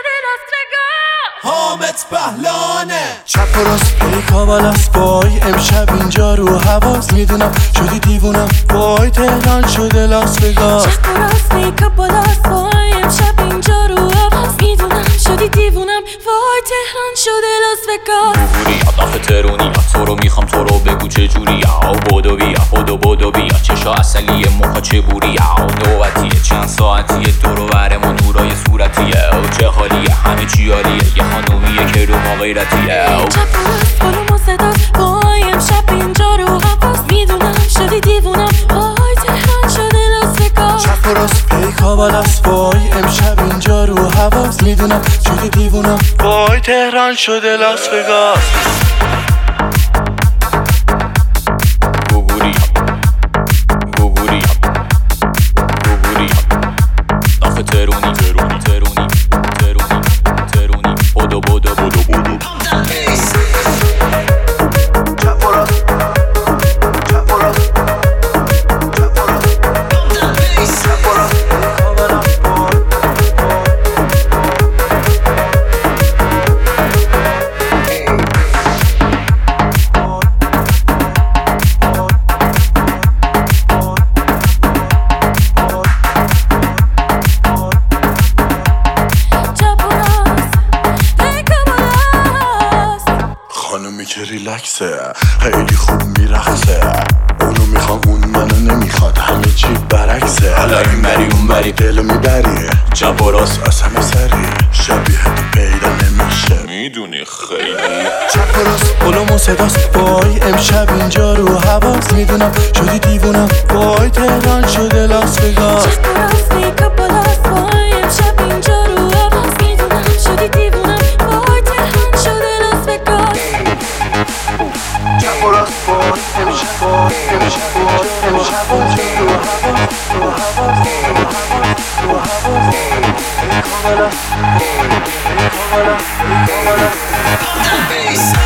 شده لاس وگاس. حامد بهلانه چپ و راست پیکا بالاست وای امشب اینجا رو حواس میدونم شدی دیوونم وای تهران شده لاس وگاس. چپ و راست پیکا بالاست وای امشب اینجا رو حواس میدونم شدی دیوونم وای تهران شده لاس وگاس. بوری آخه ترونی تو رو میخوام تو رو بگو چجوری او بودو بیا بودو بیا چشا اصلیه موها چه بوری او نوبتیه چند ساعتیه دورو برمون نورای صورتیه او چه حالیه همه چی عالیه یه خانومیه که رو ما غیرتیه او چپ و راست بالوم و صداست وای امشب اینجا رو حواس میدونم شدی دیوونم وای تهران شده لاس وگاس. چپ و راست پیکا بالاست وای امشب اینجا رو حواس میدونم شدی دیوونم وای تهران شده لاس وگاس. آخه ترونی بودو خانومی که ریلکسه خیلی خوب میرقصه اونو میخوام اون منو نمیخواد همه چی برعکسه حالا این بری اون بری دلو میبری چپ و راست از همه سری شبیه تو پیدا نمیشه میدونی خیلی چپ و راست قلوم و صداست وای امشب اینجا رو حواس میدونم شدی دیوونم وای تهران شده لاس وگاس. چپ و راست پیکا بالاست وای امشب اینجا رو حواس میدونم شدی دیوونم وای تهران شده لاس وگاس. چپ و راست وای امشب رو حواس